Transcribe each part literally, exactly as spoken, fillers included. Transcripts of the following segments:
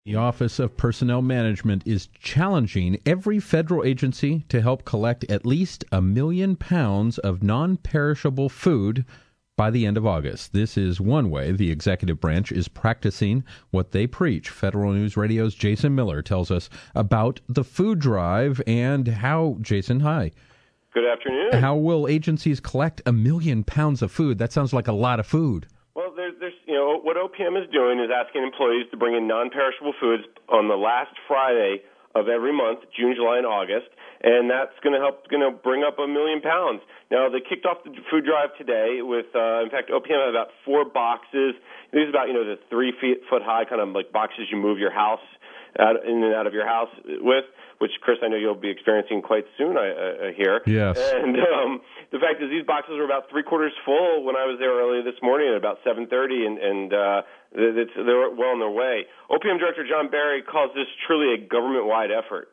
The Office of Personnel Management is challenging every federal agency to help collect at least a million pounds of non-perishable food by the end of August. This is one way the executive branch is practicing what they preach. Federal News Radio's Jason Miller tells us about the food drive and how, Jason, hi. Good afternoon. How will agencies collect a million pounds of food? That sounds like a lot of food. Well, there's, there's, you know, what O P M is doing is asking employees to bring in non-perishable foods on the last Friday of every month, June, July, and August, and that's going to help, going to bring up a million pounds. Now, they kicked off the food drive today with, uh, in fact, O P M had about four boxes. These are about, you know, the three feet foot high kind of like boxes you move your house out, in and out of your house with, which, Chris, I know you'll be experiencing quite soon, I, I hear. Yes. And um, the fact is these boxes were about three-quarters full when I was there earlier this morning at about seven thirty, and, and uh, it's, they're well on their way. O P M Director John Barry calls this truly a government-wide effort.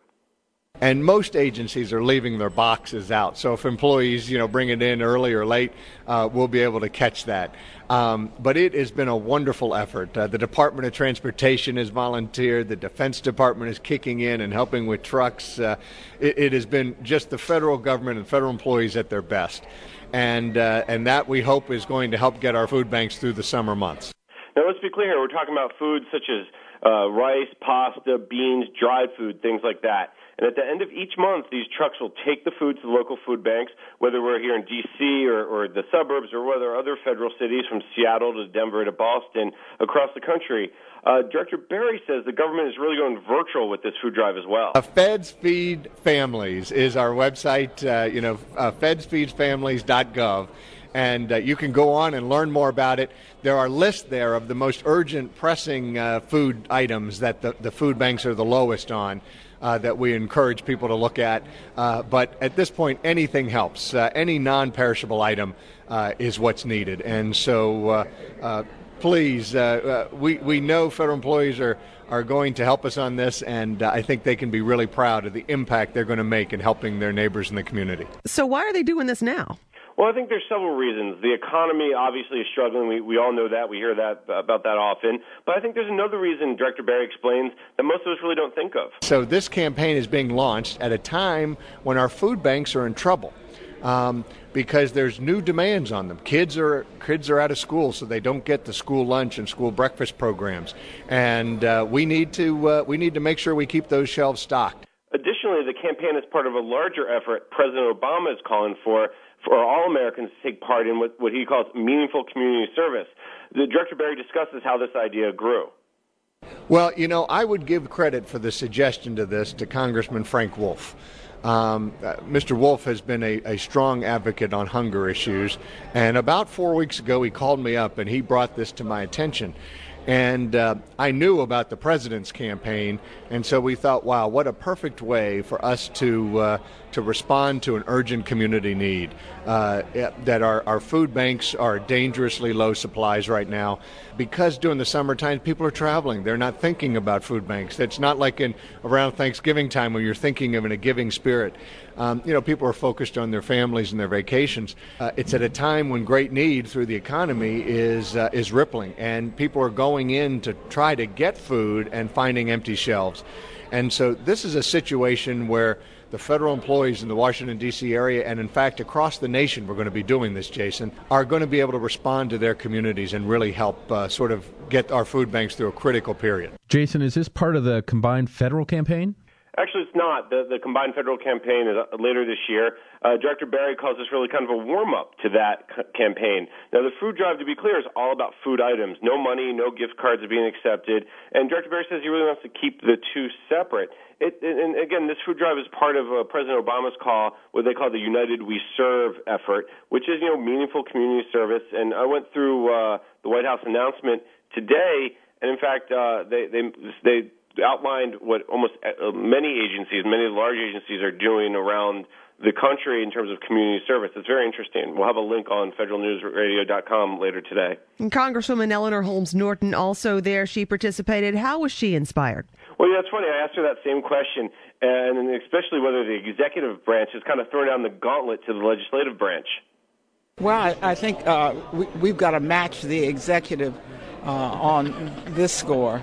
And most agencies are leaving their boxes out. So if employees, you know, bring it in early or late, uh, we'll be able to catch that. Um, but it has been a wonderful effort. Uh, the Department of Transportation has volunteered. The Defense Department is kicking in and helping with trucks. Uh, it, it has been just the federal government and federal employees at their best. And, uh, and that, we hope, is going to help get our food banks through the summer months. Now, let's be clear here. We're talking about food such as uh, rice, pasta, beans, dried food, things like that. And at the end of each month, these trucks will take the food to the local food banks, whether we're here in D C or, or the suburbs or whether other federal cities from Seattle to Denver to Boston across the country. Uh, Director Barry says the government is really going virtual with this food drive as well. Uh, Feds Feed Families is our website, uh, you know, uh, feds feeds families dot gov. And uh, you can go on and learn more about it. There are lists there of the most urgent, pressing uh, food items that the, the food banks are the lowest on. Uh, that we encourage people to look at. Uh, but at this point, anything helps. Uh, any non-perishable item uh, is what's needed. And so uh, uh, please, uh, uh, we, we know federal employees are, are going to help us on this, and uh, I think they can be really proud of the impact they're going to make in helping their neighbors in the community. So why are they doing this now? Well, I think there's several reasons. The economy obviously is struggling. We we all know that. We hear that about that often. But I think there's another reason Director Barry explains that most of us really don't think of. So this campaign is being launched at a time when our food banks are in trouble. Um, because there's new demands on them. Kids are kids are out of school, so they don't get the school lunch and school breakfast programs, and uh, we need to uh, we need to make sure we keep those shelves stocked. Additionally, the campaign is part of a larger effort President Obama is calling for for all Americans to take part in what, what he calls meaningful community service. The Director Barry discusses how this idea grew. Well, you know, I would give credit for the suggestion to this to Congressman Frank Wolf. Um, uh, Mister Wolf has been a, a strong advocate on hunger issues, and about four weeks ago he called me up and he brought this to my attention. And uh, I knew about the president's campaign, and so we thought, wow, what a perfect way for us to uh, to respond to an urgent community need. Uh, that our, our food banks are dangerously low supplies right now because during the summertime people are traveling. They're not thinking about food banks. It's not like in around Thanksgiving time when you're thinking of in a giving spirit. Um, you know, people are focused on their families and their vacations. Uh, it's at a time when great need through the economy is uh, is rippling, and people are going in to try to get food and finding empty shelves. And so this is a situation where the federal employees in the Washington, D C area, and in fact across the nation, we're going to be doing this, Jason, are going to be able to respond to their communities and really help uh, sort of get our food banks through a critical period. Jason, is this part of the combined federal campaign? Actually, it's not. The, the combined federal campaign is later this year. Uh, Director Barry calls this really kind of a warm-up to that c- campaign. Now, the food drive, to be clear, is all about food items. No money, no gift cards are being accepted. And Director Barry says he really wants to keep the two separate. It, and again, this food drive is part of uh, President Obama's call, what they call the United We Serve effort, which is, you know, meaningful community service. And I went through uh, the White House announcement today, and in fact, uh, they they they outlined what almost uh, many agencies, many large agencies are doing around the country in terms of community service. It's very interesting. We'll have a link on federal news radio dot com later today. And Congresswoman Eleanor Holmes Norton also there. She participated. How was she inspired? Well, yeah, it's funny. I asked her that same question, and especially whether the executive branch has kind of thrown down the gauntlet to the legislative branch. Well, I, I think uh, we, we've got to match the executive uh, on this score.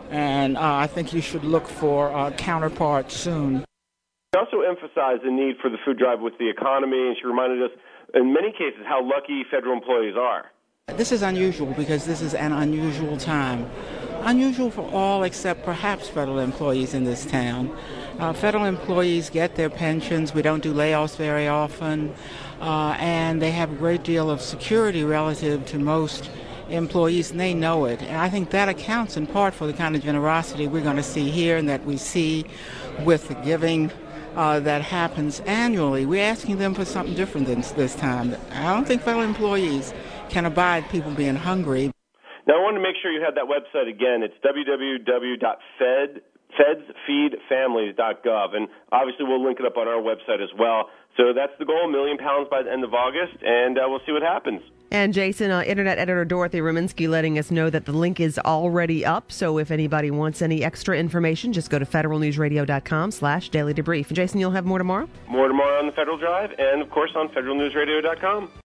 and uh, I think you should look for uh, counterparts soon. She also emphasized the need for the food drive with the economy, and she reminded us, in many cases, how lucky federal employees are. This is unusual because this is an unusual time. Unusual for all except perhaps federal employees in this town. Uh, federal employees get their pensions. We don't do layoffs very often. Uh, and they have a great deal of security relative to most employees, and they know it. And I think that accounts in part for the kind of generosity we're going to see here and that we see with the giving uh, that happens annually. We're asking them for something different than this time. I don't think federal employees can abide people being hungry. Now, I wanted to make sure you had that website again. It's w w w dot fed feds feed families dot gov, and obviously we'll link it up on our website as well. So that's the goal, a million pounds by the end of August, and uh, we'll see what happens. And Jason, uh, Internet editor Dorothy Rominsky letting us know that the link is already up. So if anybody wants any extra information, just go to federalnewsradio.com slash daily debrief. Jason, you'll have more tomorrow? More tomorrow on the Federal Drive, and of course on federal news radio dot com.